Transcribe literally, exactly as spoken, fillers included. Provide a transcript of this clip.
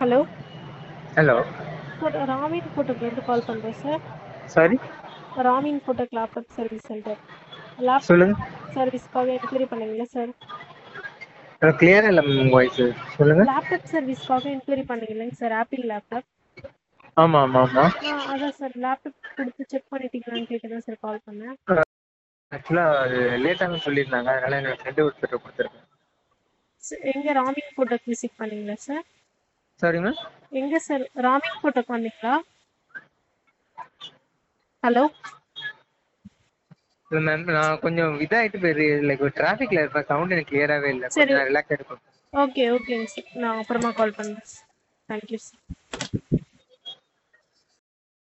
Hello hello sir, Ramin ஃபோட்டோக்லேருந்து call பண்ணுறேன் sir. Sorry Ramin ஃபோட்டோக் லேப்டாப் சர்வீஸ் சென்டர். லேப்டாப் சொல்லுங்க. சர்வீஸ்க்காக என்கொயரி பண்ணீங்களா சார்? கிளியரா இல்லை மேம் வாய்ஸ். சொல்லுங்க. லேப்டாப் சர்வீஸ்க்காக என்கொயரி பண்ணீங்களேங்க சார், ஆப்பிள் லேப்டாப். ஆமா ஆமா ஆமா. ஆ அதான் சார், லேப்டாப் கொடுத்து செக் பண்ணிட்டீங்களான்னு கேட்க தான் சார் கால் பண்ணேன். ஆக்சுவலா அது லேட்டாக சொல்லியிருந்தாங்க, அதனால என்னோட ஃப்ரெண்டு ஒருத்தர் கொடுத்துருக்கேன். ச- எங்க ராமின் ஃபோட்டோக் விசிட் பண்ணீங்களா சார்? Sorry ma'am. எங்க சார் ராமின் ஃபோட்டோக் வந்தீங்களா? ஹலோ இல்லை மேம், நான் கொஞ்சம் இதாகிட்டு போயிரு லைக் ஒரு டிராஃபிக்ல இருப்பேன், சவுண்ட் எனக்கு கிளியராகவே இல்லை. சரி, கொஞ்சம் ரிலாக்ஸ் ஆகிட்டு. ஓகே ஓகேங்க சார், நான் அப்புறமா கால் பண்ணுறேன். Thank you sir.